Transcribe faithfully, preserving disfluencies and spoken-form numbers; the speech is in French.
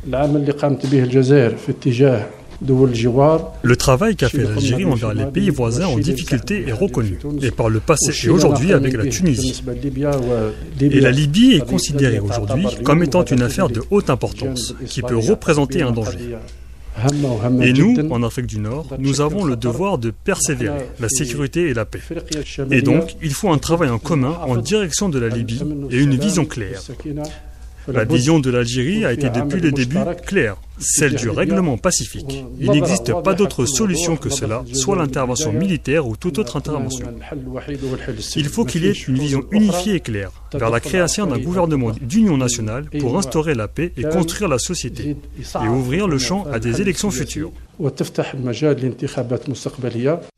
Le travail qu'a fait l'Algérie envers les pays voisins en difficulté est reconnu, et par le passé et aujourd'hui avec la Tunisie. Et la Libye est considérée aujourd'hui comme étant une affaire de haute importance, qui peut représenter un danger. Et nous, en Afrique du Nord, nous avons le devoir de persévérer la sécurité et la paix. Et donc, il faut un travail en commun en direction de la Libye et une vision claire. La vision de l'Algérie a été depuis le début claire, celle du règlement pacifique. Il n'existe pas d'autre solution que cela, soit l'intervention militaire ou toute autre intervention. Il faut qu'il y ait une vision unifiée et claire vers la création d'un gouvernement d'union nationale pour instaurer la paix et construire la société et ouvrir le champ à des élections futures.